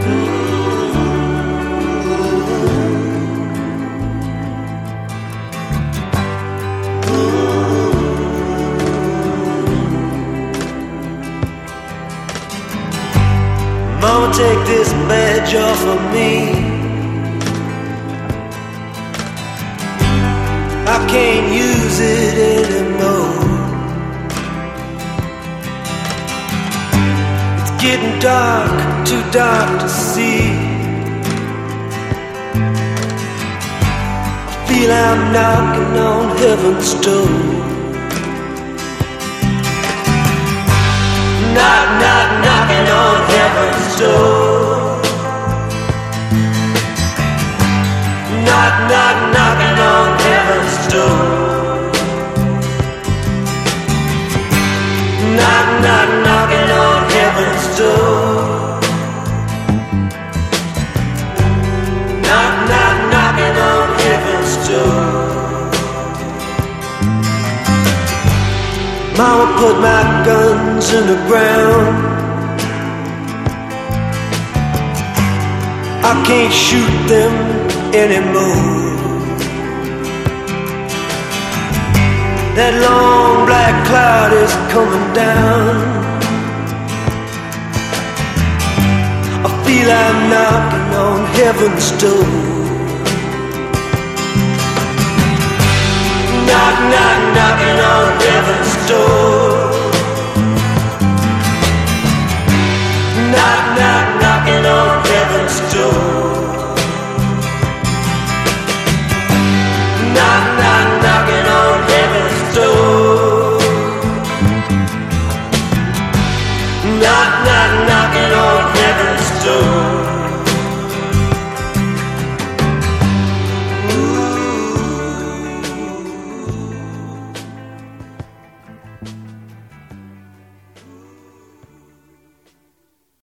Mama, take this badge off of me. I can't use it anymore. It's getting dark, too dark to see. I feel I'm knocking on heaven's door. Knock, knock, knocking on heaven's door. Knock, knock, knocking on heaven's door. Knock, knock, knocking on heaven's door. Knock, knock, knocking on heaven's door. Mama put my guns in the ground. I can't shoot them anymore. That long black cloud is coming down. I feel I'm knocking on heaven's door. Knock, knock, knocking on heaven's door.